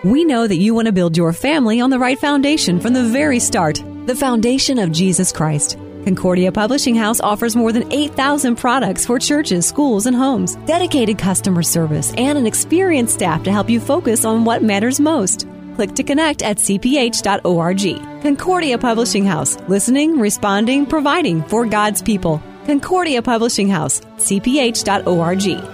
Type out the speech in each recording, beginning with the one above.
We know that you want to build your family on the right foundation from the very start, the foundation of Jesus Christ. Concordia Publishing House offers more than 8,000 products for churches, schools, and homes, dedicated customer service, and an experienced staff to help you focus on what matters most. Click to connect at cph.org. Concordia Publishing House, listening, responding, providing for God's people. Concordia Publishing House, cph.org.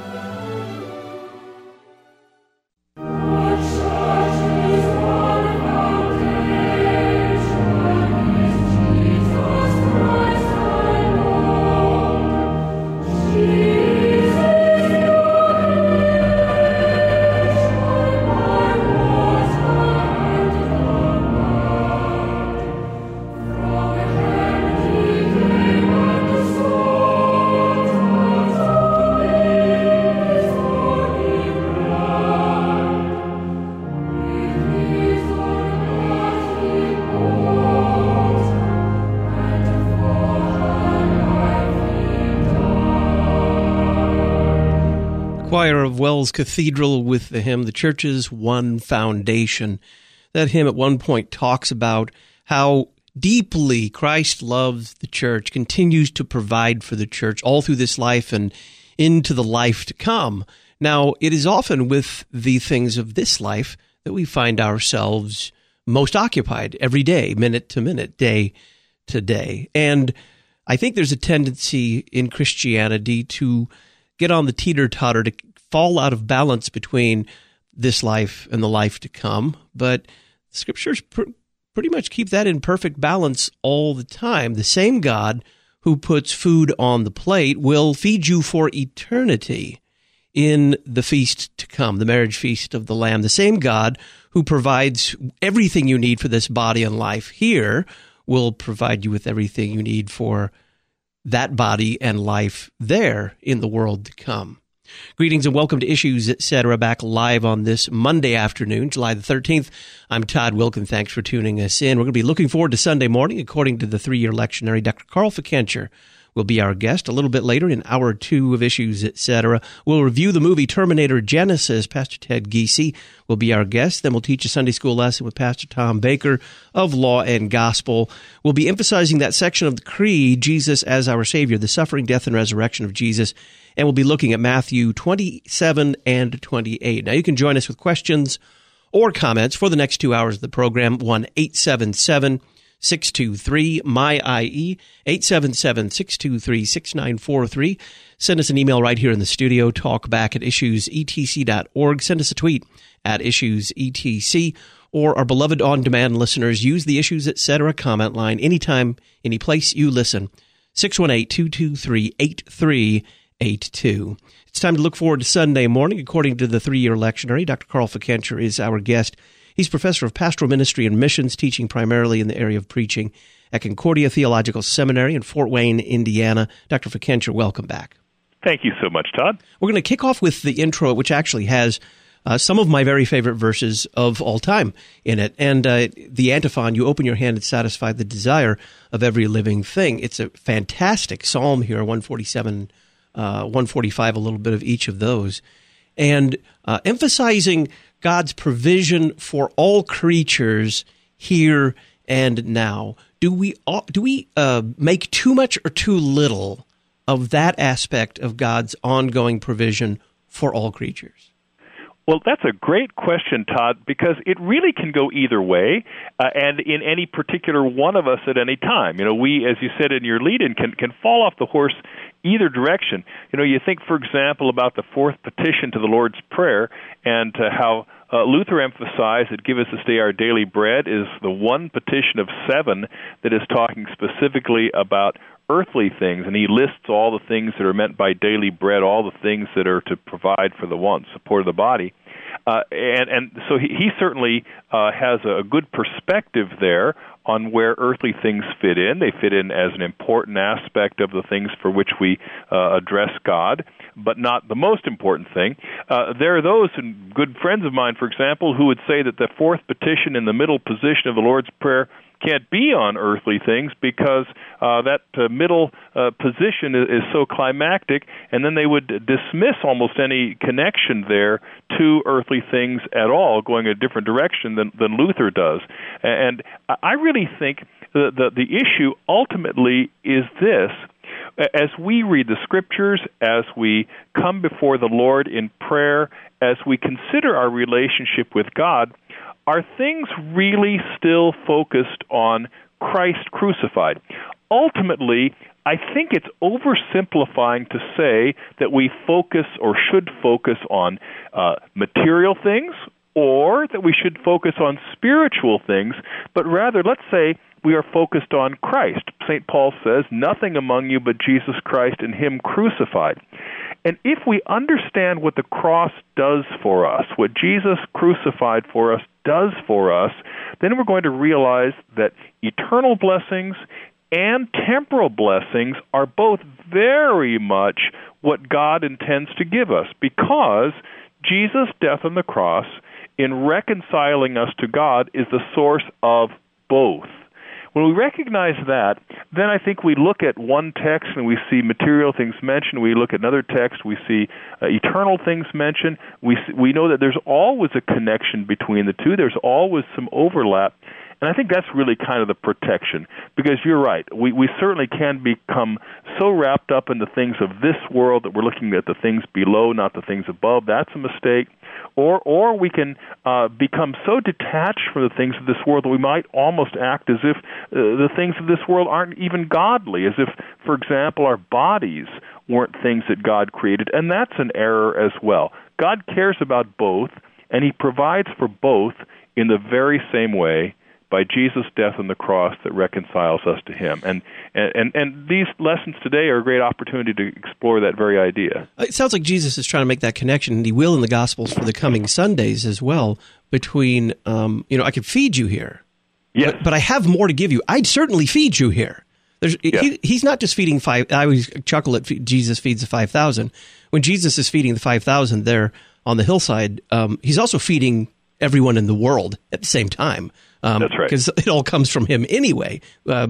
Choir of Wells Cathedral with the hymn, The Church's One Foundation. That hymn at one point talks about how deeply Christ loves the church, continues to provide for the church all through this life and into the life to come. Now, it is often with the things of this life that we find ourselves most occupied every day, minute to minute, day to day. And I think there's a tendency in Christianity to get on the teeter-totter, to fall out of balance between this life and the life to come. But Scriptures pretty much keep that in perfect balance all the time. The same God who puts food on the plate will feed you for eternity in the feast to come, the marriage feast of the Lamb. The same God who provides everything you need for this body and life here will provide you with everything you need for that body and life there in the world to come. Greetings and welcome to Issues, Etc., back live on this Monday afternoon, July the 13th. I'm Todd Wilkin. Thanks for tuning us in. We're going to be looking forward to Sunday morning. According to the three-year lectionary, Dr. Carl Fikencher will be our guest. A little bit later in hour two of Issues, Etc., we'll review the movie Terminator Genesis. Pastor Ted Giese will be our guest. Then we'll teach a Sunday school lesson with Pastor Tom Baker of Law and Gospel. We'll be emphasizing that section of the Creed, Jesus as our Savior, the suffering, death, and resurrection of Jesus. And we'll be looking at Matthew 27 and 28. Now, you can join us with questions or comments for the next 2 hours of the program. 1-877-623-MY-IE, 877-623-6943. Send us an email right here in the studio, talkback@issuesetc.org. Send us a tweet at issuesetc. Or our beloved on-demand listeners, use the Issues Etc. comment line anytime, any place you listen. 618-223-8382. It's time to look forward to Sunday morning. According to the three-year lectionary, Dr. Carl Fikencher is our guest. He's professor of pastoral ministry and missions, teaching primarily in the area of preaching at Concordia Theological Seminary in Fort Wayne, Indiana. Dr. Fikencher, welcome back. Thank you so much, Todd. We're going to kick off with the intro, which actually has some of my very favorite verses of all time in it. And the antiphon, you open your hand and satisfy the desire of every living thing. It's a fantastic psalm here, 147, 145, a little bit of each of those. And emphasizing God's provision for all creatures here and now. Do we make too much or too little of that aspect of God's ongoing provision for all creatures? Well, that's a great question, Todd, because it really can go either way, and in any particular one of us at any time. You know, we, as you said in your lead-in, can fall off the horse either direction. You know, you think, for example, about the fourth petition to the Lord's Prayer and how Luther emphasized that give us this day our daily bread is the one petition of 7 that is talking specifically about earthly things, and he lists all the things that are meant by daily bread, all the things that are to provide for the wants, support of the body. And so he certainly has a good perspective there on where earthly things fit in. They fit in as an important aspect of the things for which we address God, but not the most important thing. There are those, and good friends of mine, for example, who would say that the fourth petition in the middle position of the Lord's Prayer can't be on earthly things because that middle position is so climactic, and then they would dismiss almost any connection there to earthly things at all, going a different direction than Luther does. And I really think the issue ultimately is this. As we read the Scriptures, as we come before the Lord in prayer, as we consider our relationship with God, are things really still focused on Christ crucified? Ultimately, I think it's oversimplifying to say that we focus or should focus on material things or that we should focus on spiritual things, but rather, let's say, we are focused on Christ. St. Paul says, nothing among you but Jesus Christ and Him crucified. And if we understand what the cross does for us, what Jesus crucified for us does for us, then we're going to realize that eternal blessings and temporal blessings are both very much what God intends to give us, because Jesus' death on the cross, in reconciling us to God, is the source of both. When we recognize that, then I think we look at one text and we see material things mentioned. We look at another text, we see eternal things mentioned. We know that there's always a connection between the two. There's always some overlap. And I think that's really kind of the protection, because you're right. We certainly can become so wrapped up in the things of this world that we're looking at the things below, not the things above. That's a mistake. Or we can become so detached from the things of this world that we might almost act as if the things of this world aren't even godly, as if, for example, our bodies weren't things that God created, and that's an error as well. God cares about both, and He provides for both in the very same way by Jesus' death on the cross that reconciles us to Him. And these lessons today are a great opportunity to explore that very idea. It sounds like Jesus is trying to make that connection, and He will in the Gospels for the coming Sundays as well, between, I could feed you here, yes, but I have more to give you. I'd certainly feed you here. He's not just feeding five. I always chuckle at Jesus feeds the 5,000. When Jesus is feeding the 5,000 there on the hillside, He's also feeding everyone in the world at the same time. That's right. Because it all comes from Him anyway.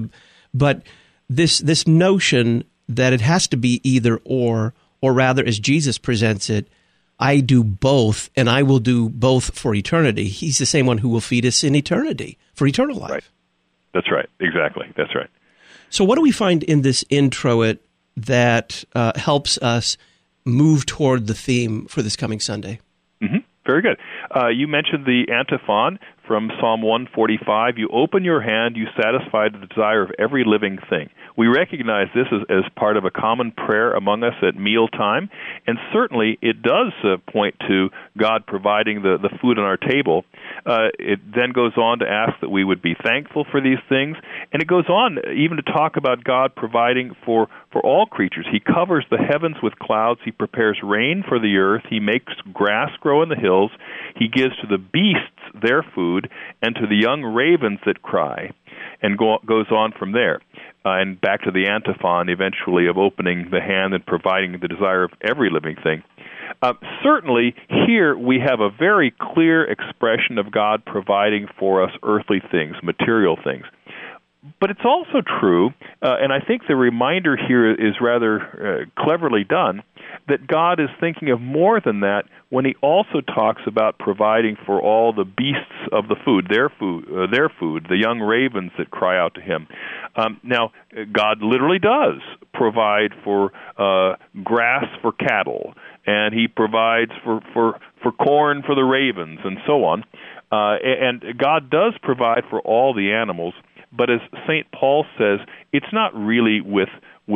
But this notion that it has to be either or rather, as Jesus presents it, I do both, and I will do both for eternity. He's the same one who will feed us in eternity, for eternal life. Right. That's right. Exactly. That's right. So what do we find in this introit that helps us move toward the theme for this coming Sunday? Mm-hmm. Very good. You mentioned the antiphon from Psalm 145. You open your hand, you satisfy the desire of every living thing. We recognize this as part of a common prayer among us at mealtime, and certainly it does point to God providing the food on our table. It then goes on to ask that we would be thankful for these things, and it goes on even to talk about God providing for all creatures. He covers the heavens with clouds. He prepares rain for the earth. He makes grass grow in the hills. He gives to the beasts their food, and to the young ravens that cry, and goes on from there. And back to the antiphon, eventually, of opening the hand and providing the desire of every living thing. Certainly, here we have a very clear expression of God providing for us earthly things, material things. But it's also true, and I think the reminder here is rather cleverly done, that God is thinking of more than that when He also talks about providing for all the beasts of the food, their food, the young ravens that cry out to Him. Now, God literally does provide for grass for cattle, and He provides for corn for the ravens, and so on. And God does provide for all the animals. But as St. Paul says, it's not really with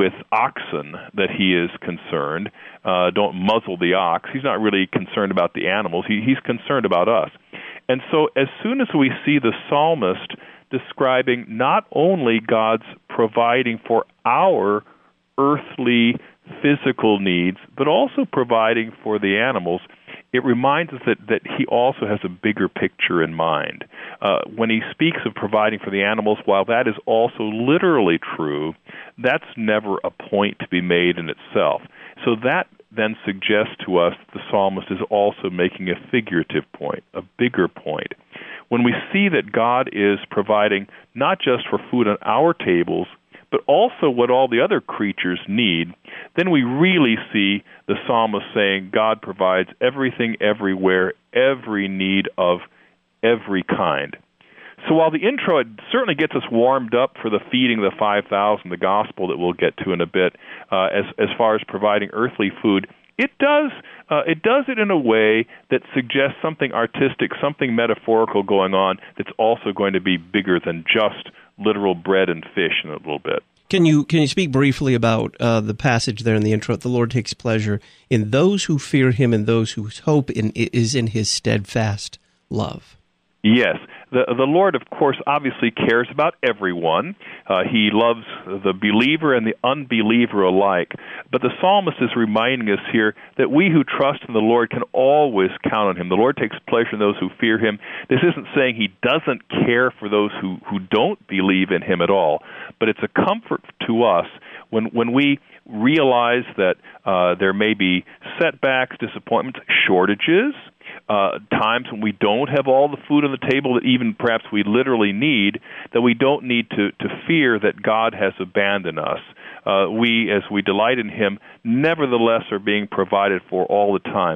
oxen that He is concerned. Don't muzzle the ox. He's not really concerned about the animals. He's concerned about us. And so as soon as we see the psalmist describing not only God's providing for our earthly physical needs, but also providing for the animals, it reminds us that He also has a bigger picture in mind. When He speaks of providing for the animals, while that is also literally true, that's never a point to be made in itself. So that then suggests to us the psalmist is also making a figurative point, a bigger point. when we see that God is providing not just for food on our tables, but also what all the other creatures need, then we really see the psalmist saying God provides everything, everywhere, every need of every kind. So while the intro it certainly gets us warmed up for the feeding of the 5,000, the gospel that we'll get to in a bit, as far as providing earthly food, it does it in a way that suggests something artistic, something metaphorical going on that's also going to be bigger than just literal bread and fish in a little bit. Can you speak briefly about the passage there in the intro? The Lord takes pleasure in those who fear Him and those whose hope is in His steadfast love. Yes. The Lord, of course, obviously cares about everyone. He loves the believer and the unbeliever alike. But the psalmist is reminding us here that we who trust in the Lord can always count on Him. The Lord takes pleasure in those who fear Him. This isn't saying He doesn't care for those who don't believe in Him at all. But it's a comfort to us when we realize that there may be setbacks, disappointments, shortages, times when we don't have all the food on the table that even perhaps we literally need, that we don't need to fear that God has abandoned us. We, as we delight in Him, nevertheless are being provided for all the time.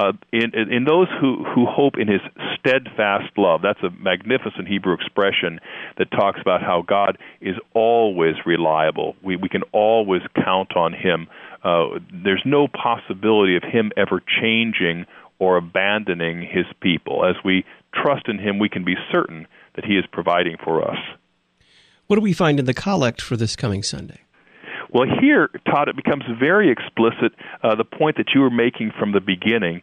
In those who hope in His steadfast love, that's a magnificent Hebrew expression that talks about how God is always reliable. We can always count on Him. There's no possibility of Him ever changing or abandoning His people. As we trust in Him, we can be certain that He is providing for us. What do we find in the collect for this coming Sunday? Well, here, Todd, it becomes very explicit, the point that you were making from the beginning,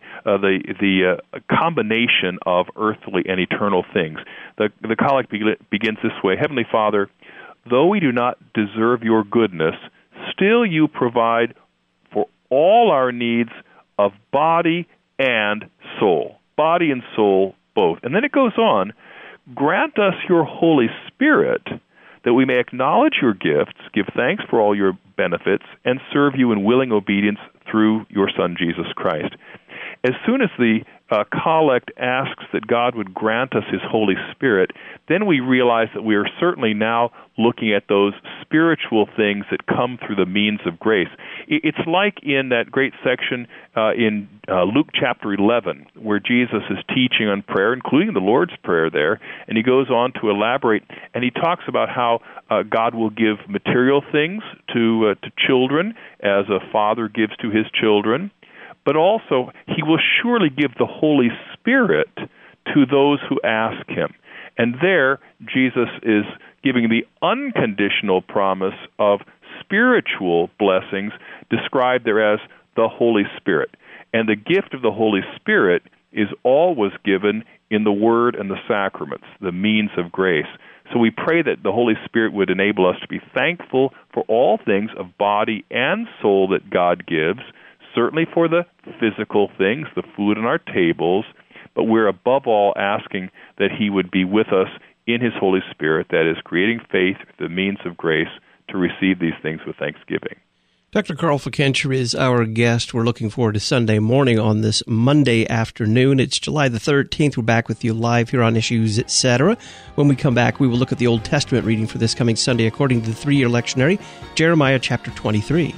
the combination of earthly and eternal things. The collect begins this way: Heavenly Father, though we do not deserve your goodness, still you provide for all our needs of body and soul. Body and soul both. And then it goes on, grant us your Holy Spirit that we may acknowledge your gifts, give thanks for all your benefits, and serve you in willing obedience through your Son, Jesus Christ. As soon as the collect asks that God would grant us His Holy Spirit, then we realize that we are certainly now looking at those spiritual things that come through the means of grace. It's like in that great section in Luke chapter 11, where Jesus is teaching on prayer, including the Lord's Prayer there, and He goes on to elaborate, and He talks about how God will give material things to children as a father gives to his children, but also He will surely give the Holy Spirit to those who ask Him. And there, Jesus is giving the unconditional promise of spiritual blessings described there as the Holy Spirit. And the gift of the Holy Spirit is always given in the Word and the sacraments, the means of grace. So we pray that the Holy Spirit would enable us to be thankful for all things of body and soul that God gives, certainly for the physical things, the food on our tables, but we're above all asking that He would be with us in His Holy Spirit, that is, creating faith, the means of grace, to receive these things with thanksgiving. Dr. Carl Fickenscher is our guest. We're looking forward to Sunday morning on this Monday afternoon. It's July the 13th. We're back with you live here on Issues, Etc. When we come back, we will look at the Old Testament reading for this coming Sunday according to the three-year lectionary, Jeremiah chapter 23.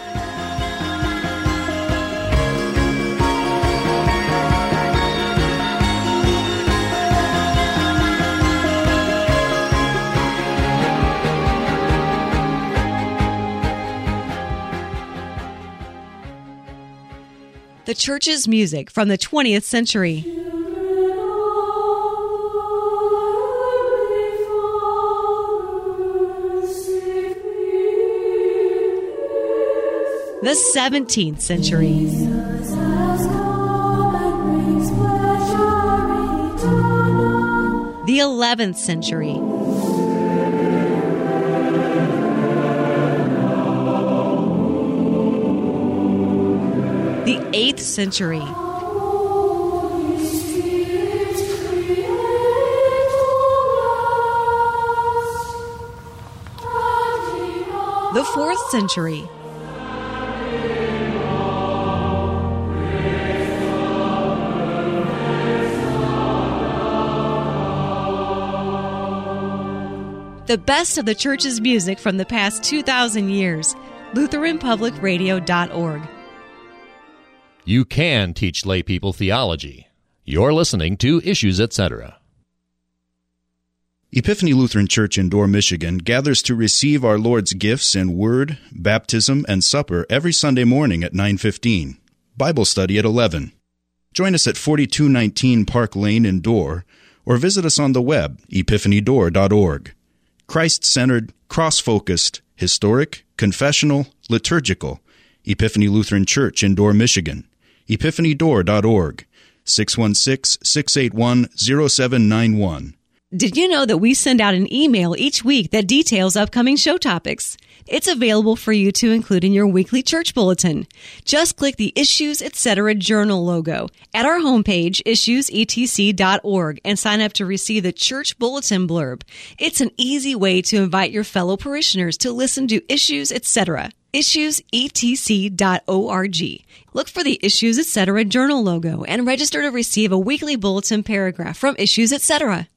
The Church's music from the 20th century. The 17th century. The 11th century. The 8th century. The 4th century. The best of the church's music from the past 2,000 years. LutheranPublicRadio.org. You can teach lay people theology. You're listening to Issues, Etc. Epiphany Lutheran Church in Dorr, Michigan gathers to receive our Lord's gifts in Word, Baptism, and Supper every Sunday morning at 9:15. Bible study at 11. Join us at 4219 Park Lane in Dorr, or visit us on the web, epiphanydorr.org. Christ-centered, cross-focused, historic, confessional, liturgical. Epiphany Lutheran Church in Dorr, Michigan. epiphanydorr.org. 616-681-0791. Did you know that we send out an email each week that details upcoming show topics? It's available for you to include in your weekly church bulletin. Just click the Issues, Etc. Journal logo at our homepage, issuesetc.org, and sign up to receive the church bulletin blurb. It's an easy way to invite your fellow parishioners to listen to Issues, Etc. issuesetc.org. Look for the Issues, Etc. Journal logo and register to receive a weekly bulletin paragraph from Issues, Etc.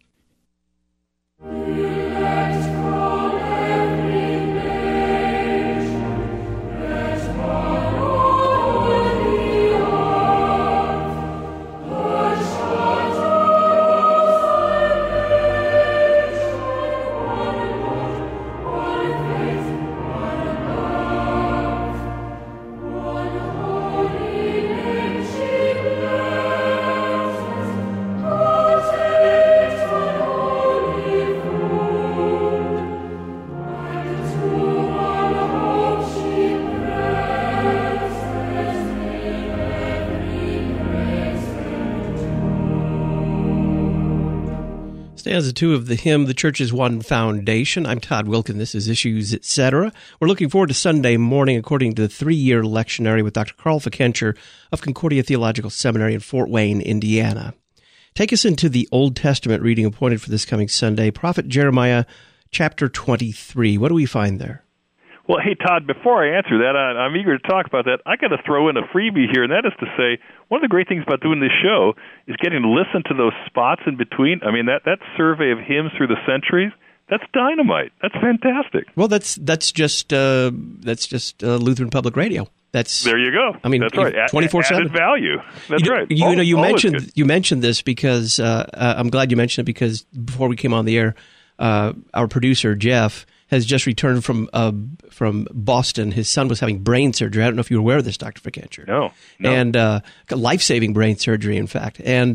Stanza 2 of the hymn, The Church's One Foundation. I'm Todd Wilkin. This is Issues, Etc. We're looking forward to Sunday morning according to the 3-year lectionary with Dr. Carl Fikencher of Concordia Theological Seminary in Fort Wayne, Indiana. Take us into the Old Testament reading appointed for this coming Sunday, Prophet Jeremiah, chapter 23. What do we find there? Well, hey, Todd, before I answer that, I'm eager to talk about that. I got to throw in a freebie here, and that is to say, one of the great things about doing this show is getting to listen to those spots in between. I mean, that survey of hymns through the centuries, that's dynamite. That's fantastic. Well, that's just Lutheran Public Radio. There you go. I mean, that's right. 24/7 added value. That's right. You mentioned this because I'm glad you mentioned it, because before we came on the air, our producer Jeff has just returned from Boston. His son was having brain surgery. I don't know if you were aware of this, Dr. Fikencher. No. And life-saving brain surgery, in fact. And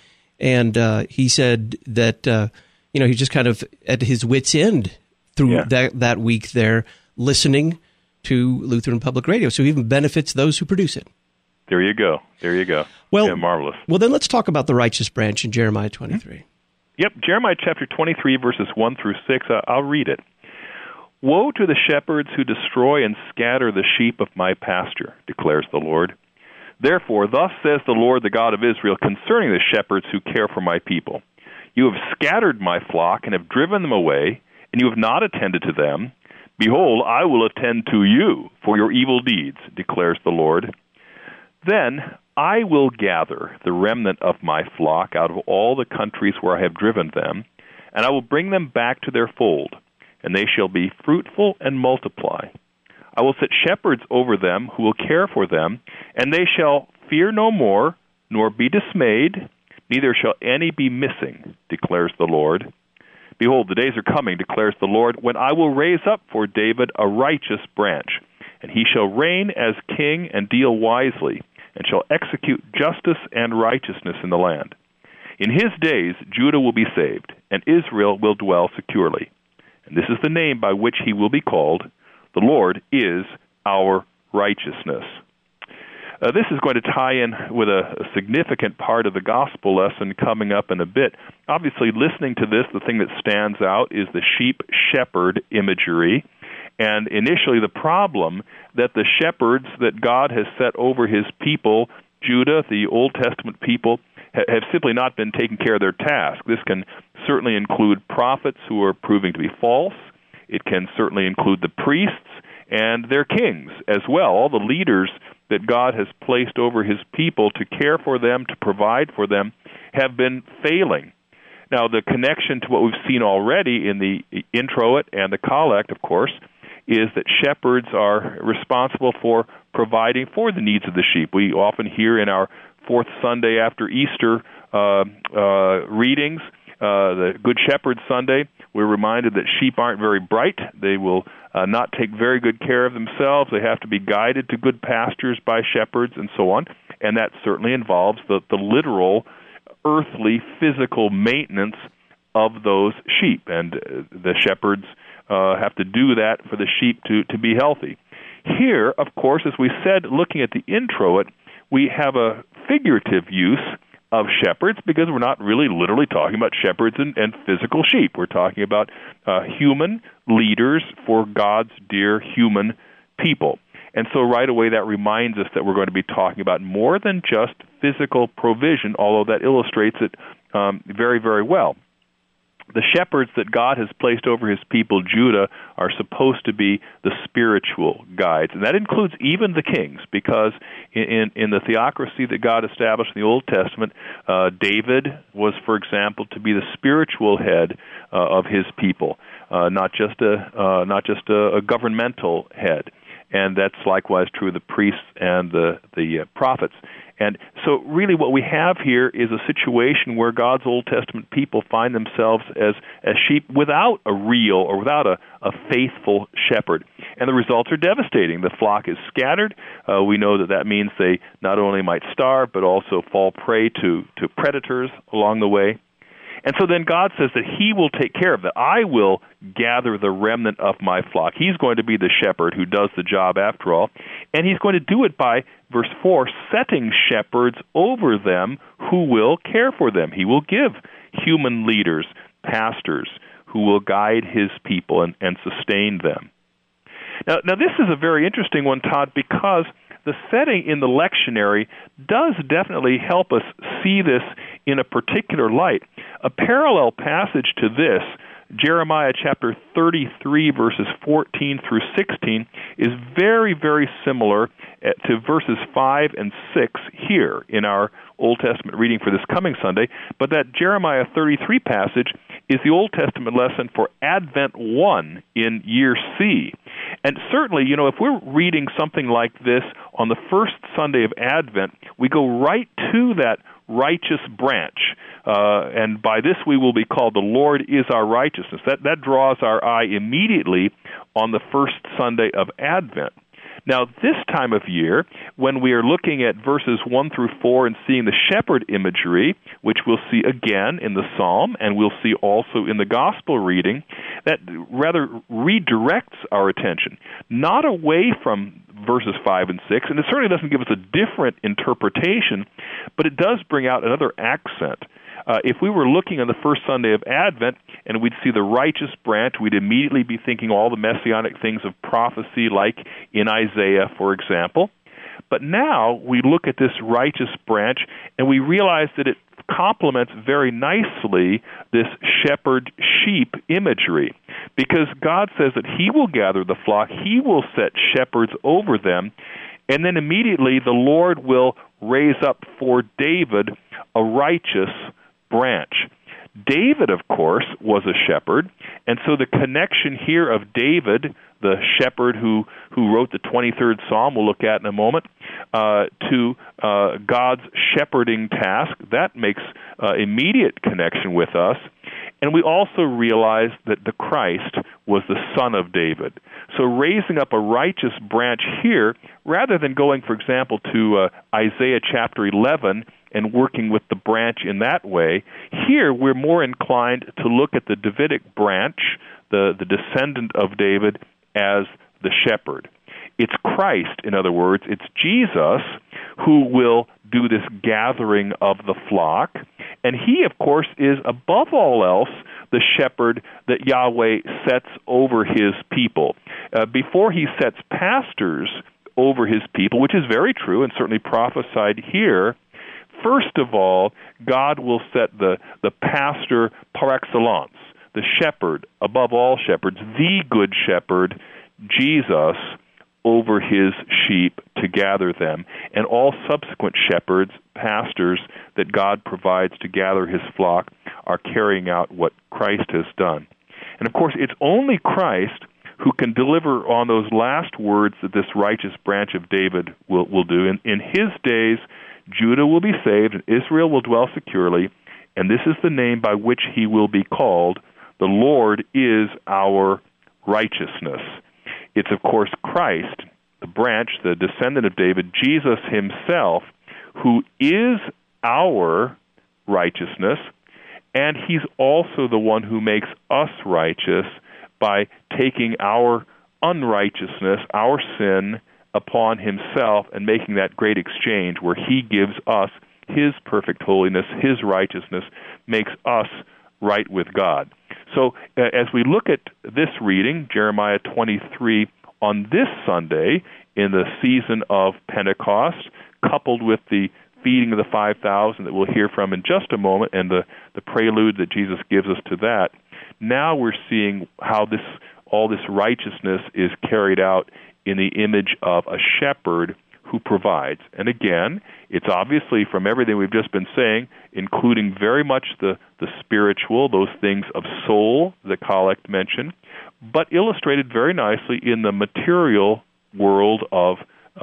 he said that he's just kind of at his wit's end through that week there, listening to Lutheran Public Radio. So he even benefits those who produce it. There you go. Well, marvelous. Well, then let's talk about the righteous branch in Jeremiah 23. Mm-hmm. Yep, Jeremiah chapter 23, verses 1 through 6. I'll read it. Woe to the shepherds who destroy and scatter the sheep of my pasture, declares the Lord. Therefore, thus says the Lord, the God of Israel, concerning the shepherds who care for my people. You have scattered my flock and have driven them away, and you have not attended to them. Behold, I will attend to you for your evil deeds, declares the Lord. Then I will gather the remnant of my flock out of all the countries where I have driven them, and I will bring them back to their fold, and they shall be fruitful and multiply. I will set shepherds over them who will care for them, and they shall fear no more, nor be dismayed, neither shall any be missing, declares the Lord. Behold, the days are coming, declares the Lord, when I will raise up for David a righteous branch, and he shall reign as king and deal wisely, and shall execute justice and righteousness in the land. In his days Judah will be saved, and Israel will dwell securely. And this is the name by which he will be called. The Lord is our righteousness. This is going to tie in with a significant part of the gospel lesson coming up in a bit. Obviously, listening to this, the thing that stands out is the sheep-shepherd imagery. And initially, the problem that the shepherds that God has set over his people, Judah, the Old Testament people, have simply not been taking care of their task. This can certainly include prophets who are proving to be false. It can certainly include the priests and their kings as well, all the leaders that God has placed over his people to care for them, to provide for them, have been failing. Now, the connection to what we've seen already in the introit and the collect, of course, is that shepherds are responsible for providing for the needs of the sheep. We often hear in our fourth Sunday after Easter readings, the Good Shepherd Sunday, we're reminded that sheep aren't very bright. They will not take very good care of themselves. They have to be guided to good pastures by shepherds and so on. And that certainly involves the literal, earthly, physical maintenance of those sheep. And the shepherds have to do that for the sheep to be healthy. Here, of course, as we said, looking at the introit, we have a figurative use of shepherds because we're not really literally talking about shepherds and physical sheep. We're talking about human leaders for God's dear human people. And so right away that reminds us that we're going to be talking about more than just physical provision, although that illustrates it very, very well. The shepherds that God has placed over his people, Judah, are supposed to be the spiritual guides. And that includes even the kings, because in the theocracy that God established in the Old Testament, David was, for example, to be the spiritual head of his people, not just a governmental head. And that's likewise true of the priests and the prophets. And so really what we have here is a situation where God's Old Testament people find themselves as sheep without a real or without a faithful shepherd. And the results are devastating. The flock is scattered. We know that means they not only might starve, but also fall prey to predators along the way. And so then God says that he will take care of that. I will gather the remnant of my flock. He's going to be the shepherd who does the job after all. And he's going to do it by, verse 4, setting shepherds over them who will care for them. He will give human leaders, pastors, who will guide his people and sustain them. Now this is a very interesting one, Todd, because the setting in the lectionary does definitely help us see this in a particular light. A parallel passage to this, Jeremiah chapter 33, verses 14 through 16, is very, very similar to verses 5 and 6 here in our Old Testament reading for this coming Sunday. But that Jeremiah 33 passage is the Old Testament lesson for Advent 1 in year C. And certainly, if we're reading something like this on the first Sunday of Advent, we go right to that righteous branch. And by this we will be called the Lord is our righteousness. That draws our eye immediately on the first Sunday of Advent. Now, this time of year, when we are looking at verses 1 through 4 and seeing the shepherd imagery, which we'll see again in the psalm and we'll see also in the gospel reading, that rather redirects our attention, not away from verses 5 and 6, and it certainly doesn't give us a different interpretation, but it does bring out another accent. If we were looking on the first Sunday of Advent and we'd see the righteous branch, we'd immediately be thinking all the messianic things of prophecy, like in Isaiah, for example. But now we look at this righteous branch and we realize that it complements very nicely this shepherd-sheep imagery, because God says that he will gather the flock, he will set shepherds over them, and then immediately the Lord will raise up for David a righteous branch. David, of course, was a shepherd, and so the connection here of David, the shepherd who wrote the 23rd Psalm, we'll look at in a moment, to God's shepherding task, that makes immediate connection with us. And we also realize that the Christ was the son of David. So raising up a righteous branch here, rather than going, for example, to Isaiah chapter 11 and working with the branch in that way, here we're more inclined to look at the Davidic branch, the descendant of David, as the shepherd. It's Christ, in other words, it's Jesus who will do this gathering of the flock. And he, of course, is above all else the shepherd that Yahweh sets over his people. Before he sets pastors over his people, which is very true and certainly prophesied here, first of all, God will set the pastor par excellence, the shepherd above all shepherds, the good shepherd, Jesus, over his sheep to gather them. And all subsequent shepherds, pastors that God provides to gather his flock are carrying out what Christ has done. And of course, it's only Christ who can deliver on those last words that this righteous branch of David will do. In his days, Judah will be saved, and Israel will dwell securely, and this is the name by which he will be called. The Lord is our righteousness. It's, of course, Christ, the branch, the descendant of David, Jesus himself, who is our righteousness, and he's also the one who makes us righteous by taking our unrighteousness, our sin, upon himself and making that great exchange where he gives us his perfect holiness, his righteousness, makes us right with God. So as we look at this reading, Jeremiah 23, on this Sunday in the season of Pentecost, coupled with the feeding of the 5,000 that we'll hear from in just a moment and the prelude that Jesus gives us to that, now we're seeing how all this righteousness is carried out in the image of a shepherd who provides. And again, it's obviously from everything we've just been saying, including very much the spiritual, those things of soul that Collect mentioned, but illustrated very nicely in the material world of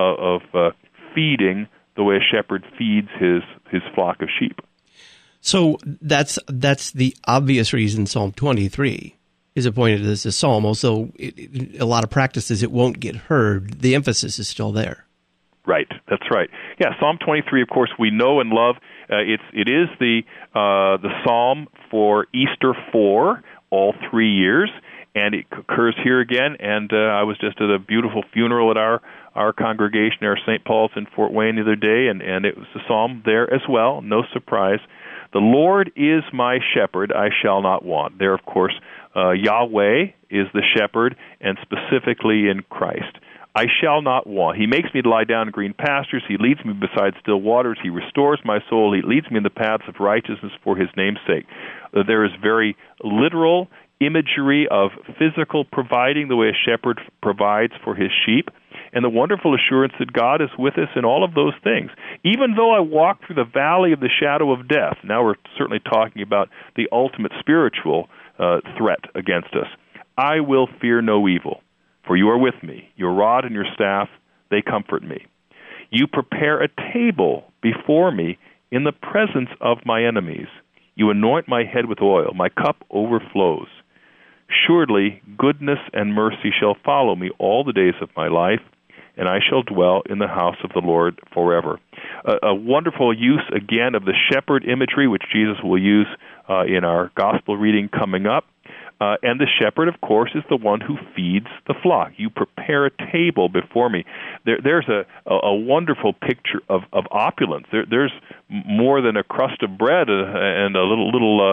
feeding, the way a shepherd feeds his flock of sheep. So that's the obvious reason Psalm 23 is appointed as a psalm. Also, a lot of practices it won't get heard. The emphasis is still there. Right, that's right. Yeah, Psalm 23, of course, we know and love. It is the psalm for Easter 4, all 3 years, and it occurs here again. And I was just at a beautiful funeral at our congregation, our St. Paul's in Fort Wayne the other day, and it was the psalm there as well. No surprise. The Lord is my shepherd; I shall not want. There, of course, Yahweh is the shepherd, and specifically in Christ. I shall not want. He makes me to lie down in green pastures. He leads me beside still waters. He restores my soul. He leads me in the paths of righteousness for his name's sake. There is very literal imagery of physical providing, the way a shepherd provides for his sheep, and the wonderful assurance that God is with us in all of those things. Even though I walk through the valley of the shadow of death, now we're certainly talking about the ultimate spiritual threat against us, I will fear no evil. For you are with me. Your rod and your staff, they comfort me. You prepare a table before me in the presence of my enemies. You anoint my head with oil. My cup overflows. Surely goodness and mercy shall follow me all the days of my life, and I shall dwell in the house of the Lord forever. A wonderful use, again, of the shepherd imagery, which Jesus will use in our gospel reading coming up. And the shepherd, of course, is the one who feeds the flock. You prepare a table before me. There's a wonderful picture of opulence. There's more than a crust of bread and a little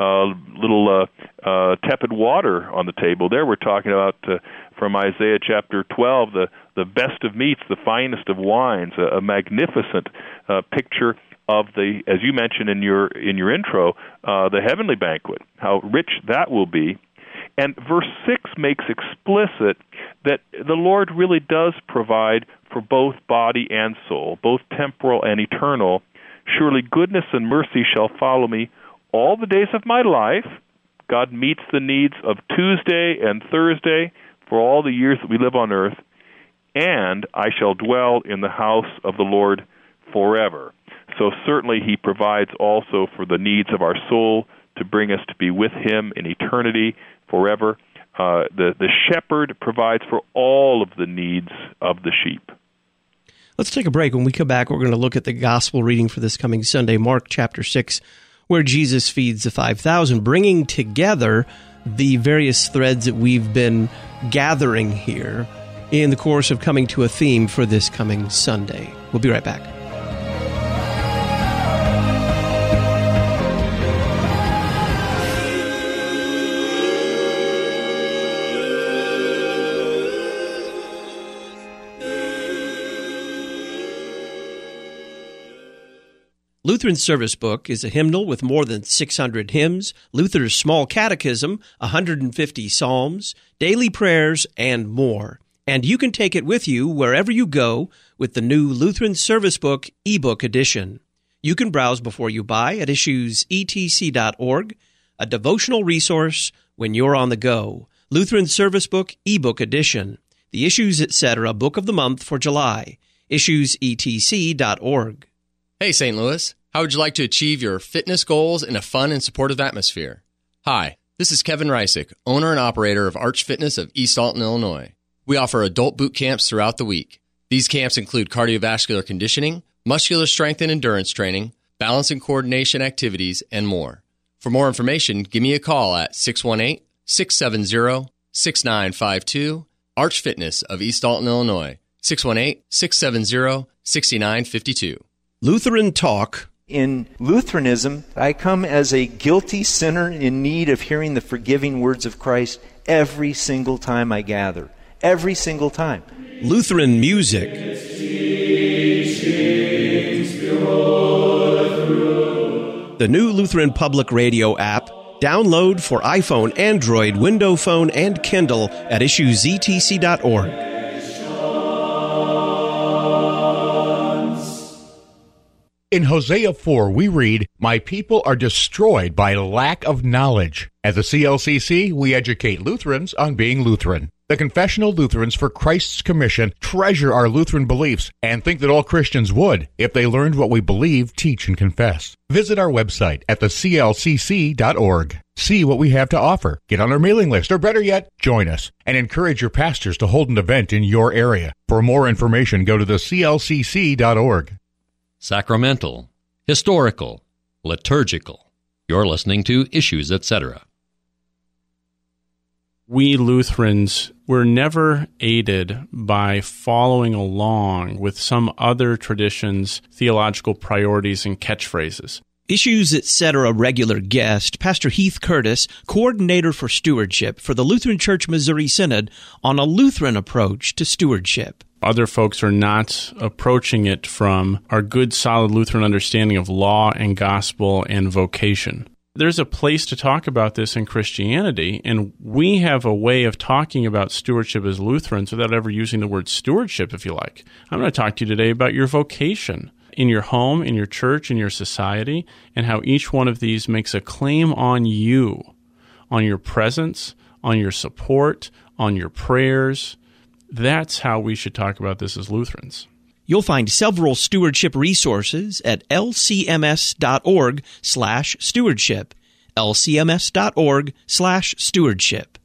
tepid water on the table. There we're talking about, from Isaiah chapter 12, the best of meats, the finest of wines, a magnificent picture of the, as you mentioned in your intro, the heavenly banquet, how rich that will be. And verse 6 makes explicit that the Lord really does provide for both body and soul, both temporal and eternal. Surely goodness and mercy shall follow me all the days of my life. God meets the needs of Tuesday and Thursday for all the years that we live on earth, and I shall dwell in the house of the Lord forever. So certainly he provides also for the needs of our soul to bring us to be with him in eternity forever. The shepherd provides for all of the needs of the sheep. Let's take a break. When we come back, we're going to look at the gospel reading for this coming Sunday, Mark chapter 6, where Jesus feeds the 5,000, bringing together the various threads that we've been gathering here in the course of coming to a theme for this coming Sunday. We'll be right back. Lutheran's Service Book is a hymnal with more than 600 hymns, Luther's Small Catechism, 150 psalms, daily prayers, and more. And you can take it with you wherever you go with the new Lutheran Service Book ebook edition. You can browse before you buy at issuesetc.org, a devotional resource when you're on the go. Lutheran Service Book, ebook edition. The Issues Etc. Book of the Month for July. issuesetc.org. Hey, St. Louis. How would you like to achieve your fitness goals in a fun and supportive atmosphere? Hi, this is Kevin Reisick, owner and operator of Arch Fitness of East Alton, Illinois. We offer adult boot camps throughout the week. These camps include cardiovascular conditioning, muscular strength and endurance training, balance and coordination activities, and more. For more information, give me a call at 618-670-6952, Arch Fitness of East Alton, Illinois, 618-670-6952. Lutheran Talk. In Lutheranism, I come as a guilty sinner in need of hearing the forgiving words of Christ every single time I gather. Every single time. Lutheran music. The new Lutheran Public Radio app. Download for iPhone, Android, Windows Phone, and Kindle at issuesetc.org. In Hosea 4, we read, "My people are destroyed by lack of knowledge." At the CLCC, we educate Lutherans on being Lutheran. The Confessional Lutherans for Christ's Commission treasure our Lutheran beliefs and think that all Christians would if they learned what we believe, teach, and confess. Visit our website at theclcc.org. See what we have to offer. Get on our mailing list, or better yet, join us, and encourage your pastors to hold an event in your area. For more information, go to theclcc.org. Sacramental, historical, liturgical. You're listening to Issues, Etc. We Lutherans were never aided by following along with some other tradition's theological priorities and catchphrases. Issues Etc. regular guest, Pastor Heath Curtis, coordinator for stewardship for the Lutheran Church Missouri Synod, on a Lutheran approach to stewardship. Other folks are not approaching it from our good, solid Lutheran understanding of law and gospel and vocation. There's a place to talk about this in Christianity, and we have a way of talking about stewardship as Lutherans without ever using the word stewardship, if you like. I'm going to talk to you today about your vocation in your home, in your church, in your society, and how each one of these makes a claim on you, on your presence, on your support, on your prayers. That's how we should talk about this as Lutherans. You'll find several stewardship resources at lcms.org/stewardship, lcms.org/stewardship.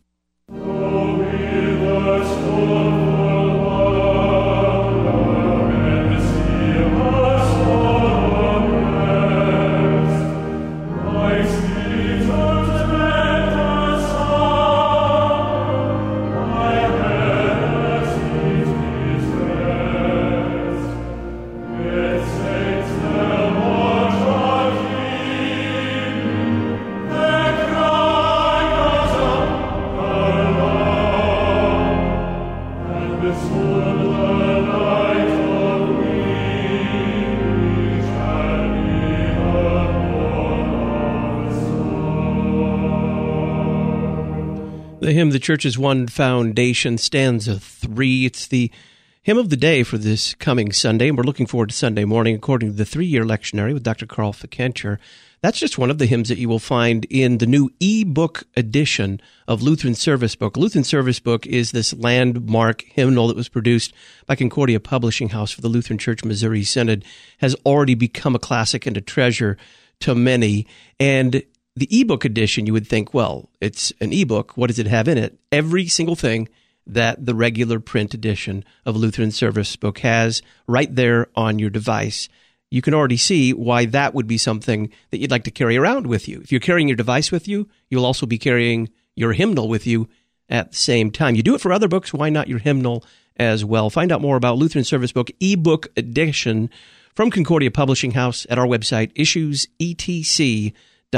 The hymn, The Church is One Foundation, stanza 3. It's the hymn of the day for this coming Sunday, and we're looking forward to Sunday morning according to the 3-year lectionary with Dr. Carl Fikencher. That's just one of the hymns that you will find in the new e-book edition of Lutheran Service Book. Lutheran Service Book is this landmark hymnal that was produced by Concordia Publishing House for the Lutheran Church Missouri Synod, has already become a classic and a treasure to many. And the ebook edition, you would think, well, it's an ebook. What does it have in it? Every single thing that the regular print edition of Lutheran Service Book has right there on your device. You can already see why that would be something that you'd like to carry around with you. If you're carrying your device with you, you'll also be carrying your hymnal with you at the same time. You do it for other books, why not your hymnal as well? Find out more about Lutheran Service Book ebook edition from Concordia Publishing House at our website, issuesetc.org.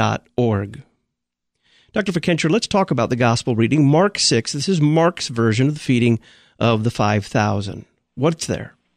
Dr. Fikencher, let's talk about the gospel reading. Mark 6, this is Mark's version of the feeding of the 5,000. What's there?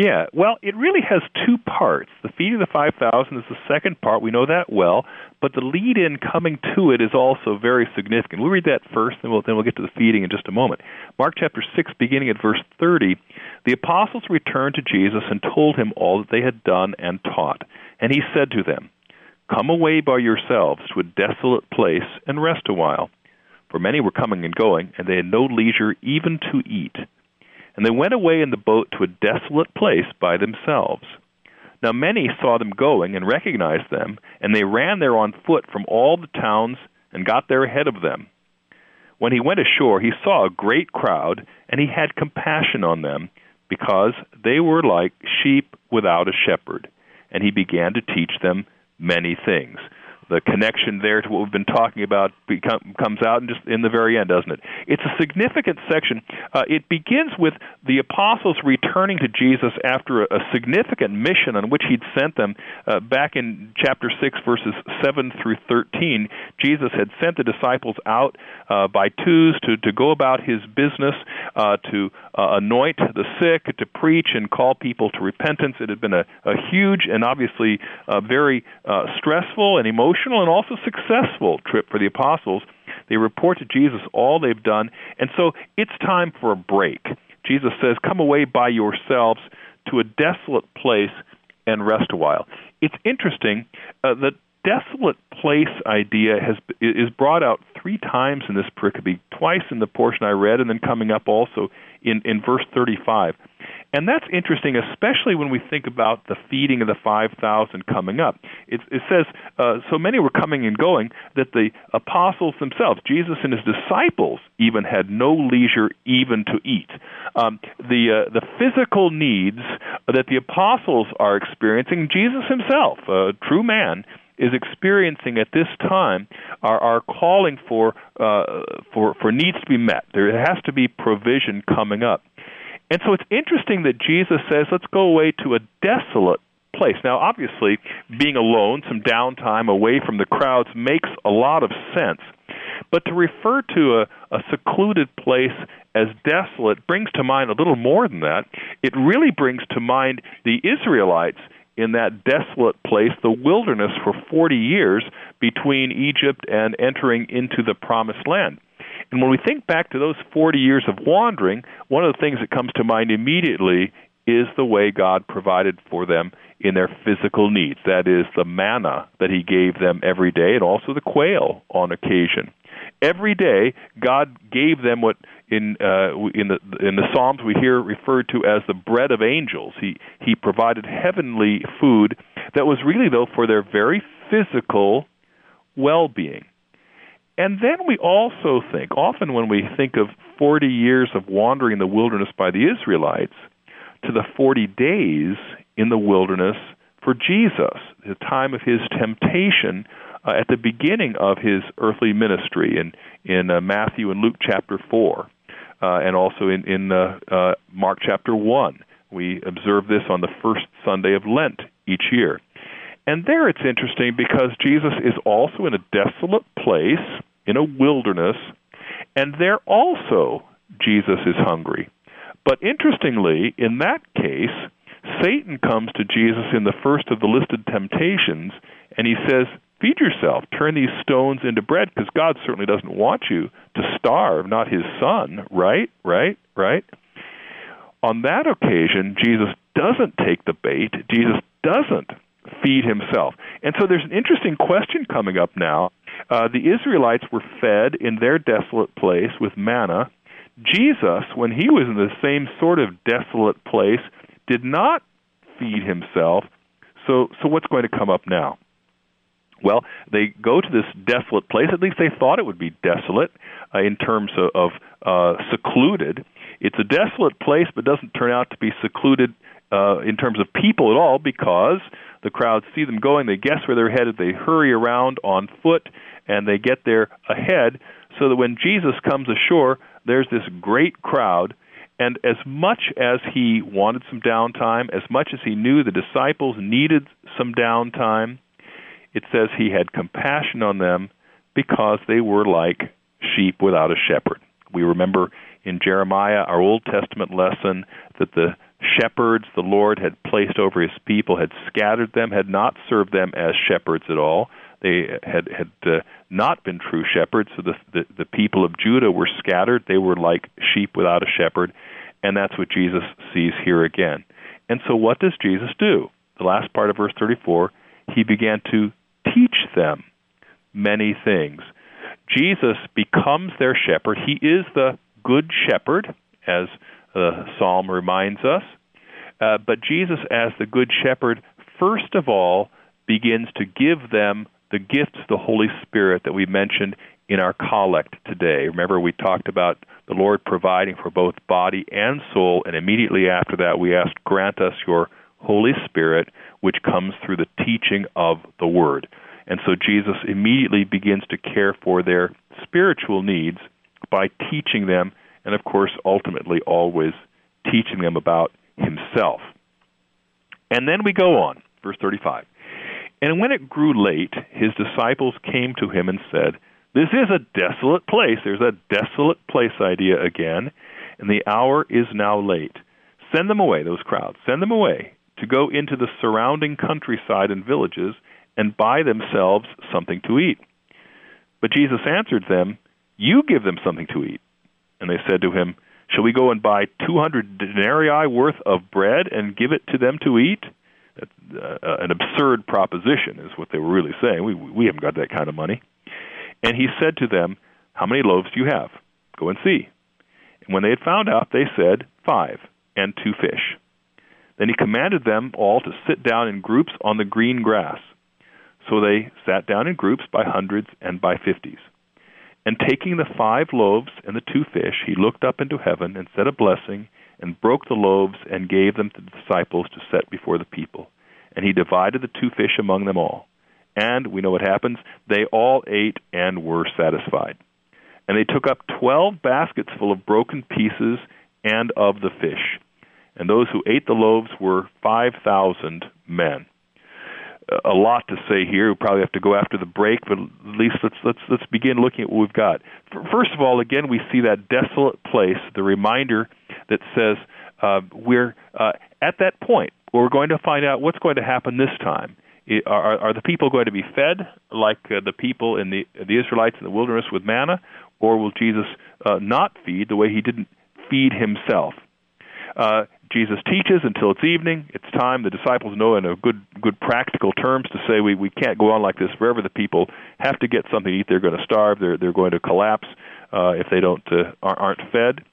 Yeah, well, it really has two parts. The feeding of the 5,000 is the second part. We know that well, but the lead-in coming to it is also very significant. We'll read that first, then we'll get to the feeding in just a moment. Mark chapter 6, beginning at verse 30, the apostles returned to Jesus and told him all that they had done and taught. And he said to them, "Come away by yourselves to a desolate place and rest a while." For many were coming and going, and they had no leisure even to eat. And they went away in the boat to a desolate place by themselves. Now many saw them going and recognized them, and they ran there on foot from all the towns and got there ahead of them. When he went ashore, he saw a great crowd, and he had compassion on them, because they were like sheep without a shepherd. And he began to teach them many things. The connection there to what we've been talking about comes out just in the very end, doesn't it? It's a significant section. It begins with the apostles returning to Jesus after a significant mission on which he'd sent them. Back in chapter 6, verses 7 through 13, Jesus had sent the disciples out by twos to go about his business, to anoint the sick, to preach and call people to repentance. It had been a huge and obviously very stressful and emotional and also successful trip for the apostles. They report to Jesus all they've done, and so it's time for a break. Jesus says, "Come away by yourselves to a desolate place and rest a while." It's interesting, the desolate place idea is brought out 3 times in this pericope, twice in the portion I read, and then coming up also in verse 35. And that's interesting, especially when we think about the feeding of the 5,000 coming up. It says, so many were coming and going that the apostles themselves, Jesus and his disciples, even had no leisure even to eat. The physical needs that the apostles are experiencing, Jesus himself, a true man, is experiencing at this time are calling for needs to be met. There has to be provision coming up. And so it's interesting that Jesus says, let's go away to a desolate place. Now, obviously, being alone, some downtime away from the crowds makes a lot of sense. But to refer to a secluded place as desolate brings to mind a little more than that. It really brings to mind the Israelites in that desolate place, the wilderness for 40 years between Egypt and entering into the Promised Land. And when we think back to those 40 years of wandering, one of the things that comes to mind immediately is the way God provided for them in their physical needs. That is, the manna that he gave them every day, and also the quail on occasion. Every day, God gave them what in the Psalms we hear referred to as the bread of angels. He provided heavenly food that was really, though, for their very physical well-being. And then we also think, often when we think of 40 years of wandering in the wilderness by the Israelites, to the 40 days in the wilderness for Jesus, the time of his temptation at the beginning of his earthly ministry in Matthew and Luke chapter 4, and also in Mark chapter 1. We observe this on the first Sunday of Lent each year. And there it's interesting because Jesus is also in a desolate place, in a wilderness, and there also Jesus is hungry. But interestingly, in that case, Satan comes to Jesus in the first of the listed temptations, and he says, feed yourself, turn these stones into bread, because God certainly doesn't want you to starve, not his son, right? On that occasion, Jesus doesn't take the bait. Jesus doesn't feed himself. And so there's an interesting question coming up now. The Israelites were fed in their desolate place with manna. Jesus, when he was in the same sort of desolate place, did not feed himself. So what's going to come up now? Well, they go to this desolate place. At least they thought it would be desolate in terms of secluded. It's a desolate place, but doesn't turn out to be secluded in terms of people at all, because the crowds see them going, they guess where they're headed, they hurry around on foot, and they get there ahead, so that when Jesus comes ashore, there's this great crowd. And as much as he wanted some downtime, as much as he knew the disciples needed some downtime, it says he had compassion on them because they were like sheep without a shepherd. We remember in Jeremiah, our Old Testament lesson, that the shepherds the Lord had placed over his people had scattered them, had not served them as shepherds at all. They had not been true shepherds, so the people of Judah were scattered. They were like sheep without a shepherd, and that's what Jesus sees here again. And so what does Jesus do? The last part of verse 34, he began to teach them many things. Jesus becomes their shepherd. He is the good shepherd, as the psalm reminds us. But Jesus, as the good shepherd, first of all begins to give them the gifts of the Holy Spirit that we mentioned in our collect today. Remember, we talked about the Lord providing for both body and soul, and immediately after that we asked, grant us your Holy Spirit, which comes through the teaching of the Word. And so Jesus immediately begins to care for their spiritual needs by teaching them, and of course, ultimately always teaching them about himself. And then we go on, verse 35. And when it grew late, his disciples came to him and said, this is a desolate place. There's a desolate place idea again, and the hour is now late. Send them away, those crowds. Send them away to go into the surrounding countryside and villages and buy themselves something to eat. But Jesus answered them, you give them something to eat. And they said to him, shall we go and buy 200 denarii worth of bread and give it to them to eat? An absurd proposition is what they were really saying. We haven't got that kind of money. And he said to them, how many loaves do you have? Go and see. And when they had found out, they said, 5, and 2 fish. Then he commanded them all to sit down in groups on the green grass. So they sat down in groups by hundreds and by 50s. And taking the 5 loaves and the 2 fish, he looked up into heaven and said a blessing, and broke the loaves and gave them to the disciples to set before the people. And he divided the 2 fish among them all. And we know what happens. They all ate and were satisfied. And they took up 12 baskets full of broken pieces and of the fish. And those who ate the loaves were 5,000 men. A lot to say here. We'll probably have to go after the break, but at least let's begin looking at what we've got. First of all, again, we see that desolate place, the reminder that says we're at that point where we're going to find out what's going to happen this time. Are the people going to be fed like the people in the Israelites in the wilderness with manna, or will Jesus not feed the way he didn't feed himself? Jesus teaches until it's evening. It's time. The disciples know in a good practical terms to say we can't go on like this forever. The people have to get something to eat. They're going to starve. They're going to collapse if they aren't fed.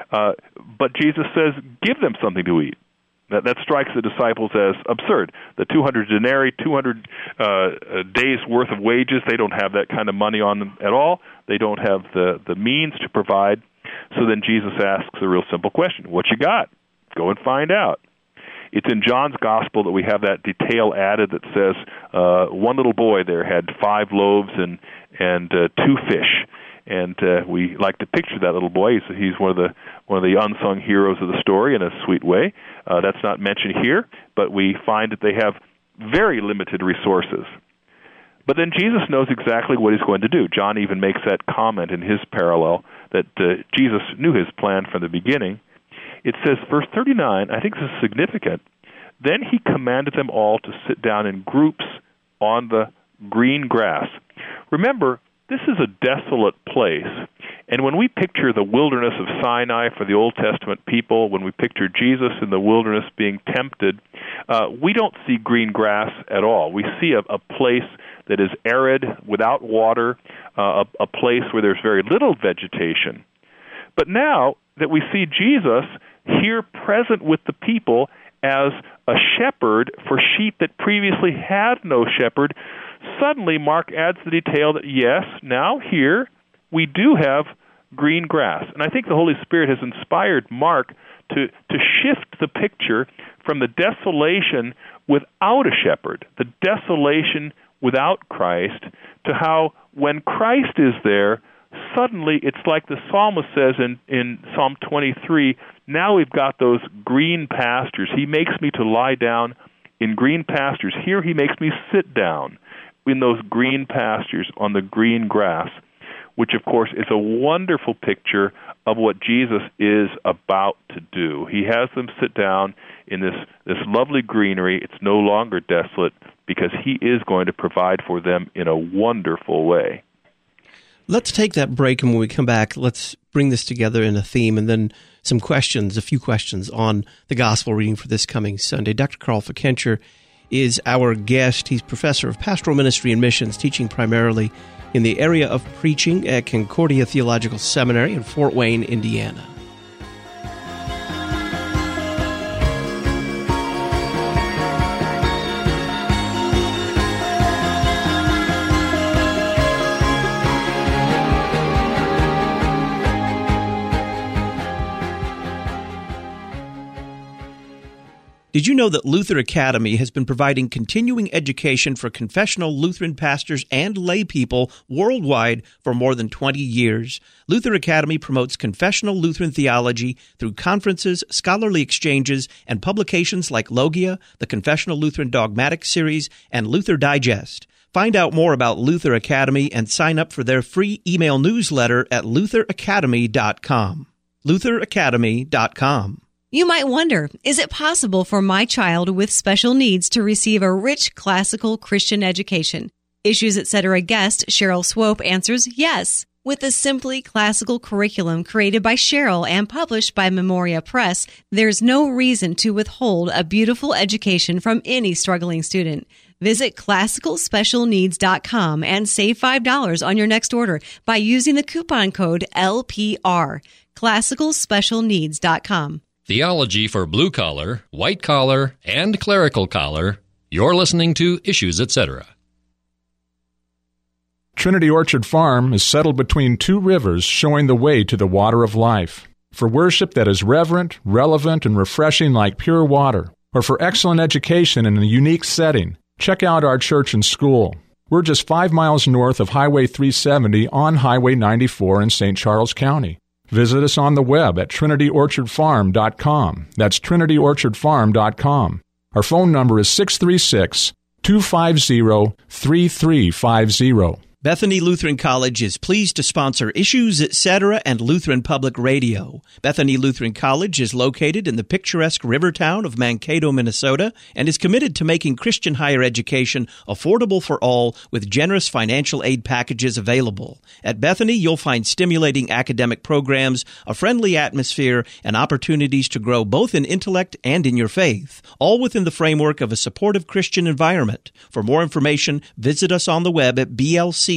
But Jesus says, give them something to eat. That strikes the disciples as absurd. The 200 denarii, 200 days' worth of wages, they don't have that kind of money on them at all. They don't have the means to provide. So then Jesus asks a real simple question. What you got? Go and find out. It's in John's Gospel that we have that detail added that says one little boy there had 5 loaves and 2 fish. And we like to picture that little boy. He's one of the unsung heroes of the story in a sweet way. That's not mentioned here, but we find that they have very limited resources. But then Jesus knows exactly what he's going to do. John even makes that comment in his parallel that Jesus knew his plan from the beginning. It says, verse 39, I think this is significant, then he commanded them all to sit down in groups on the green grass. Remember, this is a desolate place, and when we picture the wilderness of Sinai for the Old Testament people, when we picture Jesus in the wilderness being tempted, we don't see green grass at all. We see a place that is arid, without water, a place where there's very little vegetation. But now that we see Jesus here present with the people as a shepherd for sheep that previously had no shepherd, suddenly Mark adds the detail that, yes, now here we do have green grass. And I think the Holy Spirit has inspired Mark to shift the picture from the desolation without a shepherd, the desolation without Christ, to how when Christ is there, suddenly it's like the psalmist says in Psalm 23, now we've got those green pastures. He makes me to lie down in green pastures. Here he makes me sit down in those green pastures on the green grass. which of course is a wonderful picture of what Jesus is about to do. He has them sit down in this lovely greenery. It's no longer desolate because he is going to provide for them in a wonderful way. Let's take that break, and when we come back, let's bring this together in a theme and then a few questions on the gospel reading for this coming Sunday. Dr. Carl Fickenscher is our guest. He's professor of pastoral ministry and missions, teaching primarily in the area of preaching at Concordia Theological Seminary in Fort Wayne, Indiana. Did you know that Luther Academy has been providing continuing education for confessional Lutheran pastors and lay people worldwide for more than 20 years? Luther Academy promotes confessional Lutheran theology through conferences, scholarly exchanges, and publications like Logia, the Confessional Lutheran Dogmatic Series, and Luther Digest. Find out more about Luther Academy and sign up for their free email newsletter at lutheracademy.com. lutheracademy.com. You might wonder, is it possible for my child with special needs to receive a rich classical Christian education? Issues Etc. guest Cheryl Swope answers yes. With the Simply Classical curriculum created by Cheryl and published by Memoria Press, there's no reason to withhold a beautiful education from any struggling student. Visit classicalspecialneeds.com and save $5 on your next order by using the coupon code LPR. classicalspecialneeds.com. Theology for blue collar, white collar, and clerical collar. You're listening to Issues Etc. Trinity Orchard Farm is settled between two rivers, showing the way to the water of life. For worship that is reverent, relevant, and refreshing like pure water, or for excellent education in a unique setting, check out our church and school. We're just 5 miles north of Highway 370 on Highway 94 in St. Charles County. Visit us on the web at trinityorchardfarm.com. That's trinityorchardfarm.com. Our phone number is 636-250-3350. Bethany Lutheran College is pleased to sponsor Issues Etc. and Lutheran Public Radio. Bethany Lutheran College is located in the picturesque river town of Mankato, Minnesota, and is committed to making Christian higher education affordable for all with generous financial aid packages available. At Bethany, you'll find stimulating academic programs, a friendly atmosphere, and opportunities to grow both in intellect and in your faith, all within the framework of a supportive Christian environment. For more information, visit us on the web at blc.edu.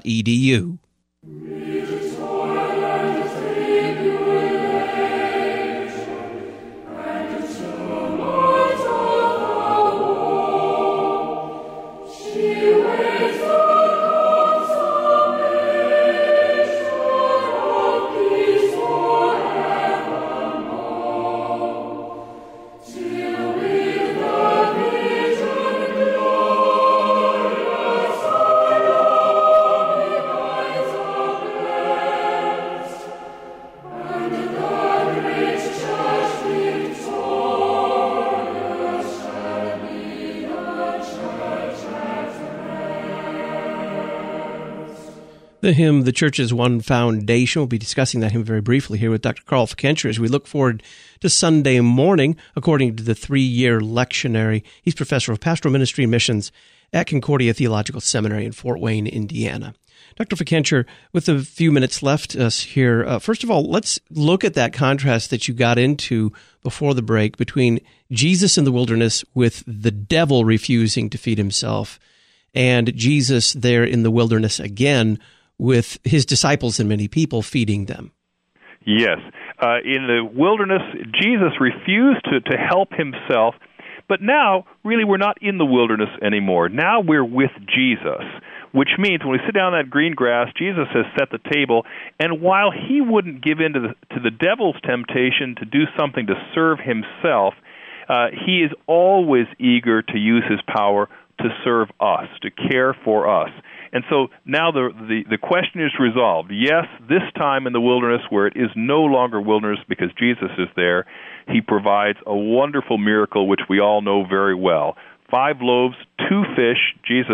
The hymn, The Church's One Foundation. We'll be discussing that hymn very briefly here with Dr. Carl Fickenscher as we look forward to Sunday morning. According to the 3-year lectionary, he's professor of pastoral ministry and missions at Concordia Theological Seminary in Fort Wayne, Indiana. Dr. Fickenscher, with a few minutes left us here, first of all, let's look at that contrast that you got into before the break between Jesus in the wilderness with the devil refusing to feed himself and Jesus there in the wilderness again with his disciples and many people feeding them. Yes. In the wilderness, Jesus refused to help himself, but now, really, we're not in the wilderness anymore. Now we're with Jesus, which means when we sit down on that green grass, Jesus has set the table, and while he wouldn't give in to the devil's temptation to do something to serve himself, he is always eager to use his power to serve us, to care for us. And so now the question is resolved. Yes, this time in the wilderness where it is no longer wilderness because Jesus is there, he provides a wonderful miracle which we all know very well. 5 loaves, 2 fish. Jesus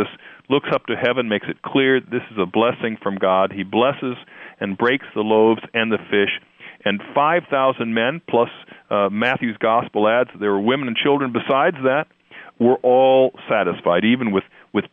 looks up to heaven, makes it clear this is a blessing from God. He blesses and breaks the loaves and the fish. And 5,000 men, plus Matthew's gospel adds there were women and children besides that, were all satisfied, even with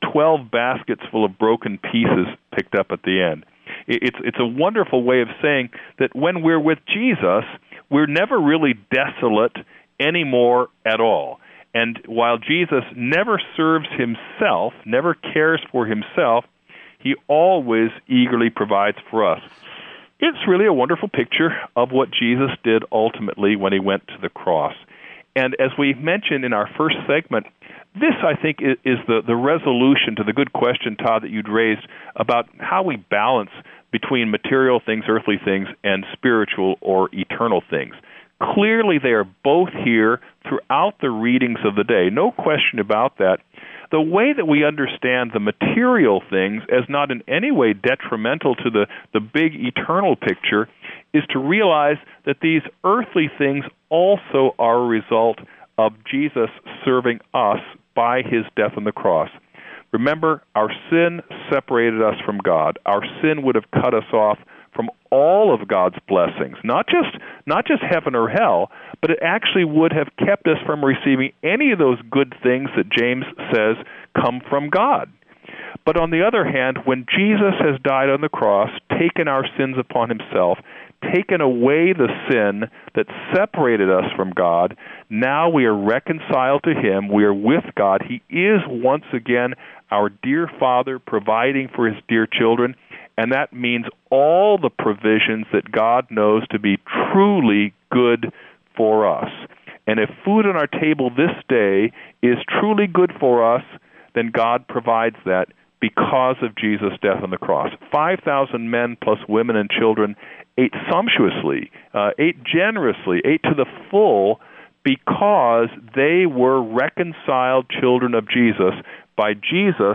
12 baskets full of broken pieces picked up at the end. It's a wonderful way of saying that when we're with Jesus, we're never really desolate anymore at all. And while Jesus never serves himself, never cares for himself, he always eagerly provides for us. It's really a wonderful picture of what Jesus did ultimately when he went to the cross. And as we mentioned in our first segment, this, I think, is the resolution to the good question, Todd, that you'd raised about how we balance between material things, earthly things, and spiritual or eternal things. Clearly, they are both here throughout the readings of the day. No question about that. The way that we understand the material things as not in any way detrimental to the big eternal picture is to realize that these earthly things also are a result of Jesus serving us by his death on the cross. Remember, our sin separated us from God. Our sin would have cut us off from all of God's blessings, not just heaven or hell, but it actually would have kept us from receiving any of those good things that James says come from God. But on the other hand, when Jesus has died on the cross, taken our sins upon himself, taken away the sin that separated us from God, now we are reconciled to him. We are with God. He is once again our dear Father providing for his dear children, and that means all the provisions that God knows to be truly good for us. And if food on our table this day is truly good for us, then God provides that because of Jesus' death on the cross. 5,000 men plus women and children ate sumptuously, ate generously, ate to the full because they were reconciled children of Jesus by Jesus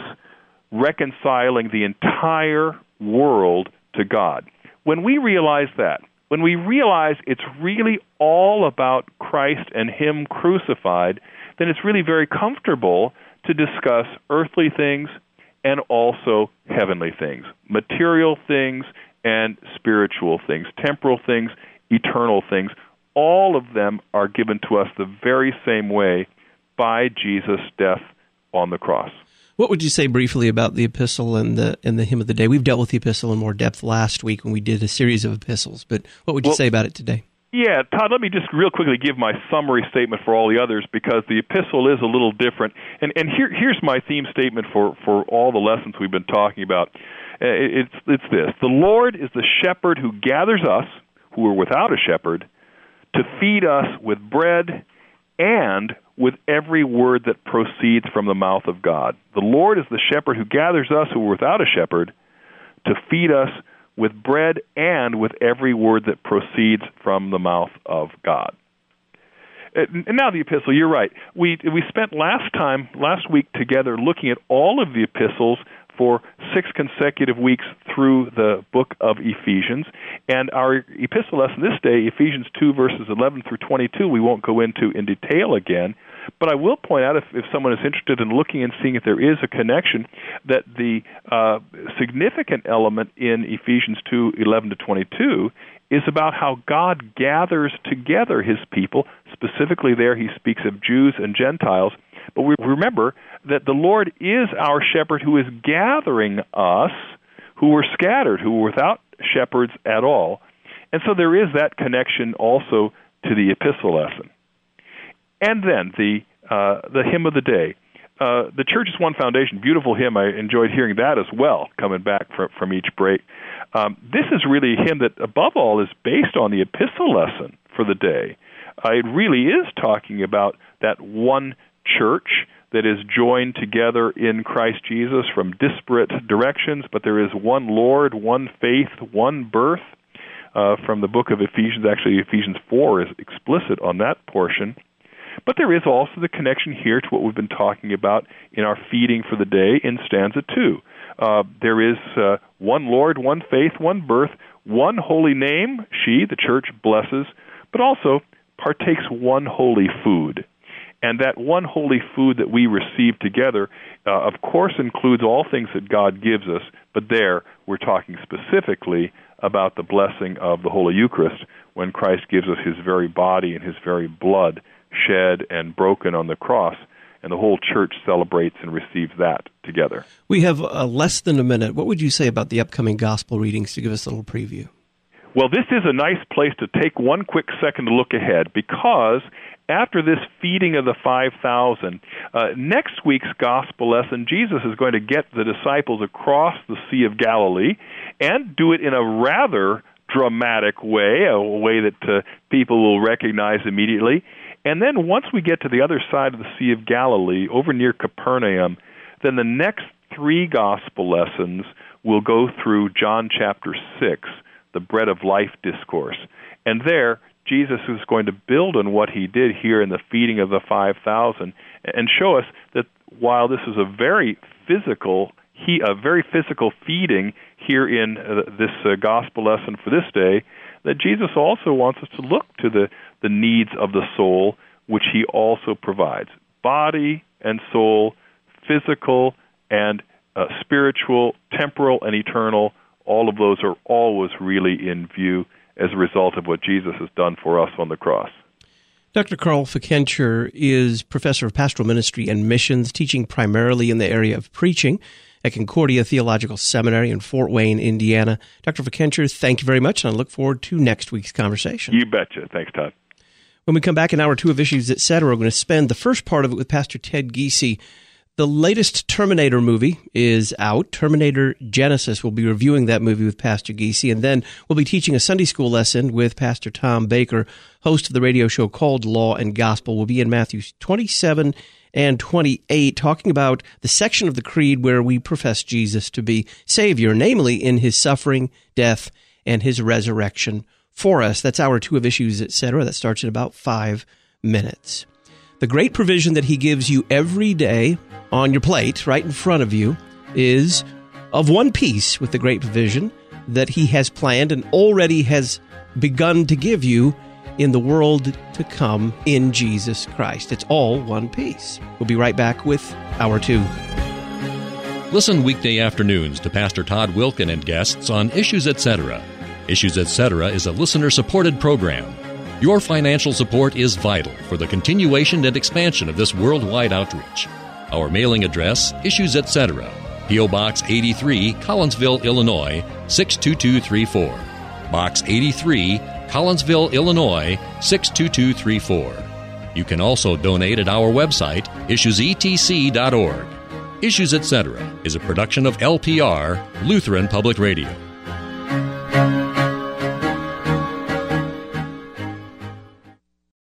reconciling the entire world to God. When we realize that, when we realize it's really all about Christ and him crucified, then it's really very comfortable to discuss earthly things and also heavenly things, material things and spiritual things, temporal things, eternal things. All of them are given to us the very same way by Jesus' death on the cross. What would you say briefly about the epistle and the hymn of the day? We've dealt with the epistle in more depth last week when we did a series of epistles, but what would you say about it today? Yeah, Todd, let me just real quickly give my summary statement for all the others because the epistle is a little different. And here's my theme statement for all the lessons we've been talking about. It's this. The Lord is the shepherd who gathers us, who are without a shepherd, to feed us with bread and with every word that proceeds from the mouth of God. The Lord is the shepherd who gathers us, who are without a shepherd, to feed us with bread and with every word that proceeds from the mouth of God. And now the epistle, you're right. We spent last week together looking at all of the epistles for 6 consecutive weeks through the book of Ephesians. And our epistle lesson this day, Ephesians 2, verses 11 through 22, we won't go into in detail again. But I will point out, if someone is interested in looking and seeing if there is a connection, that the significant element in Ephesians 2, 11 to 22 is about how God gathers together his people. Specifically there, he speaks of Jews and Gentiles. But we remember that the Lord is our shepherd who is gathering us who were scattered, who were without shepherds at all. And so there is that connection also to the epistle lesson. And then the hymn of the day. The Church's One Foundation, beautiful hymn. I enjoyed hearing that as well, coming back from each break. This is really a hymn that, above all, is based on the epistle lesson for the day. It really is talking about that one church that is joined together in Christ Jesus from disparate directions, but there is one Lord, one faith, one birth. From the book of Ephesians, actually Ephesians 4 is explicit on that portion. But there is also the connection here to what we've been talking about in our feeding for the day in stanza 2. There is one Lord, one faith, one birth, one holy name, she, the church, blesses, but also partakes one holy food. And that one holy food that we receive together, of course, includes all things that God gives us, but there we're talking specifically about the blessing of the Holy Eucharist, when Christ gives us his very body and his very blood shed and broken on the cross, and the whole church celebrates and receives that together. We have less than a minute. What would you say about the upcoming gospel readings to give us a little preview? Well, this is a nice place to take one quick second to look ahead, because after this feeding of the 5,000, next week's gospel lesson, Jesus is going to get the disciples across the Sea of Galilee and do it in a rather dramatic way, a way that people will recognize immediately. And then once we get to the other side of the Sea of Galilee, over near Capernaum, then the next 3 gospel lessons will go through John chapter 6, the bread of life discourse. And there, Jesus is going to build on what he did here in the feeding of the 5,000 and show us that while this is a very physical feeding here in this gospel lesson for this day, that Jesus also wants us to look to the needs of the soul, which he also provides. Body and soul, physical and spiritual, temporal and eternal, all of those are always really in view as a result of what Jesus has done for us on the cross. Dr. Carl Fickenscher is professor of pastoral ministry and missions, teaching primarily in the area of preaching at Concordia Theological Seminary in Fort Wayne, Indiana. Dr. Fickenscher, thank you very much, and I look forward to next week's conversation. You betcha. Thanks, Todd. When we come back in hour 2 of Issues, Etc., we're going to spend the first part of it with Pastor Ted Giese. The latest Terminator movie is out, Terminator Genesis. We'll be reviewing that movie with Pastor Giese, and then we'll be teaching a Sunday school lesson with Pastor Tom Baker, host of the radio show called Law and Gospel. We'll be in Matthew 27 and 28, talking about the section of the Creed where we profess Jesus to be Savior, namely in his suffering, death, and his resurrection for us. That's hour 2 of Issues, Etc. That starts in about 5 minutes. The great provision that he gives you every day on your plate, right in front of you, is of one piece with the great provision that he has planned and already has begun to give you in the world to come in Jesus Christ. It's all one piece. We'll be right back with hour 2. Listen weekday afternoons to Pastor Todd Wilkin and guests on Issues Etc. Issues Etc. is a listener-supported program. Your financial support is vital for the continuation and expansion of this worldwide outreach. Our mailing address, Issues Etc., P.O. Box 83, Collinsville, Illinois, 62234. Box 83, Collinsville, Illinois, 62234. You can also donate at our website, issuesetc.org. Issues Etc. is a production of LPR, Lutheran Public Radio.